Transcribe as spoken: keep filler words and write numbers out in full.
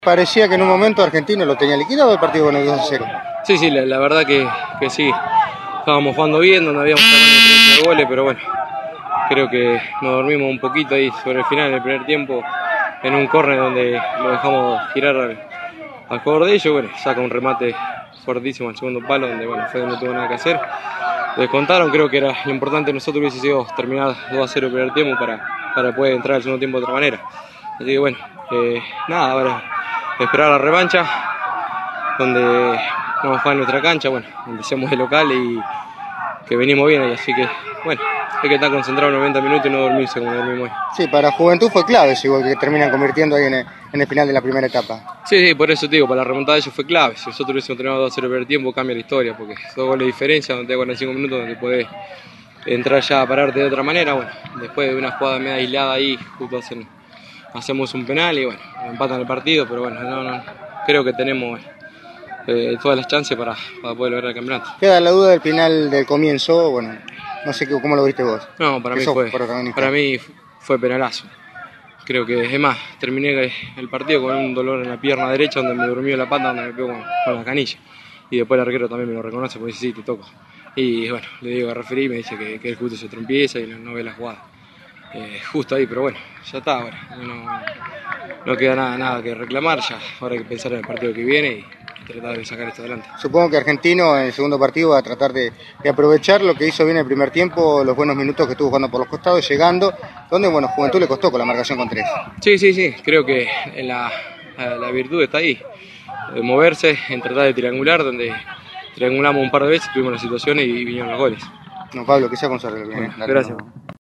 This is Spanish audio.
Parecía que en un momento Argentino lo tenía liquidado el partido con el dos a cero. Sí, sí, la, la verdad que, que sí. Estábamos jugando bien, donde habíamos sacado una diferencia de goles, pero bueno, creo que nos dormimos un poquito ahí sobre el final del primer tiempo, en un córner donde lo dejamos girar al, al jugador de ellos. Bueno, saca un remate fuertísimo al segundo palo, donde bueno, fue donde no tuvo nada que hacer. Descontaron, creo que era lo importante nosotros hubiese sido terminar dos a cero el primer tiempo para, para poder entrar al segundo tiempo de otra manera. Así que bueno, eh, nada, ahora esperar la revancha, donde vamos a jugar en nuestra cancha, bueno, empecemos de local y que venimos bien ahí, así que bueno, hay que estar concentrado noventa minutos y no dormirse como dormimos hoy. Sí, para Juventud fue clave ese gol que terminan convirtiendo ahí en el, en el final de la primera etapa. Sí, sí, por eso te digo, para la remontada de ellos fue clave. Si nosotros hubiésemos terminado dos a cero el primer tiempo, cambia la historia, porque dos goles de diferencia, donde te cuarenta y cinco minutos, donde podés entrar ya a pararte de otra manera. Bueno, después de una jugada media aislada ahí, justo hacen, hacemos un penal y bueno, empatan el partido, pero bueno, no, no, creo que tenemos eh, todas las chances para, para poder lograr el campeonato. Queda la duda del final del comienzo, bueno, no sé cómo lo viste vos. No, para mí fue, para mí fue penalazo. Creo que, es más, terminé el partido con un dolor en la pierna derecha donde me durmió la pata, donde me pegó con, con la canilla. Y después el arquero también me lo reconoce porque dice, sí, te toco. Y bueno, le digo a referí y me dice que, que el justo se trompieza y no, no ve la jugada. Eh, justo ahí, pero bueno, ya está ahora. No, no queda nada, nada que reclamar, ya ahora hay que pensar en el partido que viene y, y tratar de sacar esto adelante. Supongo que Argentino en el segundo partido va a tratar de, de aprovechar lo que hizo bien el primer tiempo, los buenos minutos que estuvo jugando por los costados, llegando, donde bueno, Juventud le costó con la marcación con tres. Sí, sí, sí, creo que la, la, la virtud está ahí, de moverse, en tratar de triangular, donde triangulamos un par de veces, tuvimos las situaciones y vinieron los goles. No, Pablo, que sea con suerte. Bueno, gracias.